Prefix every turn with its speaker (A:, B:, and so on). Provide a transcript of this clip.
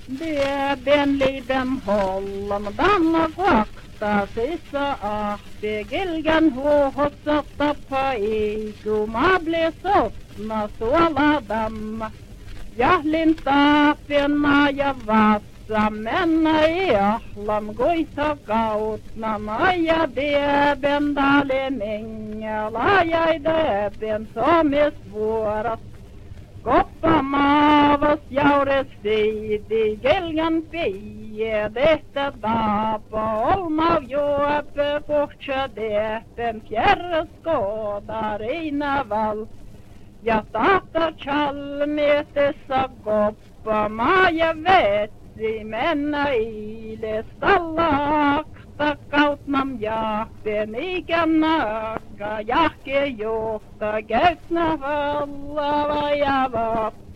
A: Lieben, lieben Holland, danna fakta sissa ahti, kilgan huohotsota paiku, mable sotna suola damma. Jahlin taapien maa ja vassa, mennä i ahlam kuisa kautna, maja dieben dale menga, laajai dieben somis vuoras. Koppa maavas jaures siiti, kelgan peie, tehtä taapa, olmav juope, kohtsa tehten, fjärres kooda, reinaval. Ja tahta chalmietessa koppa, maa ja vetsi, mennä iles, tallakta kautnam jahten, ikän naakka, jahke johta, käytnä vallava ja vaappa.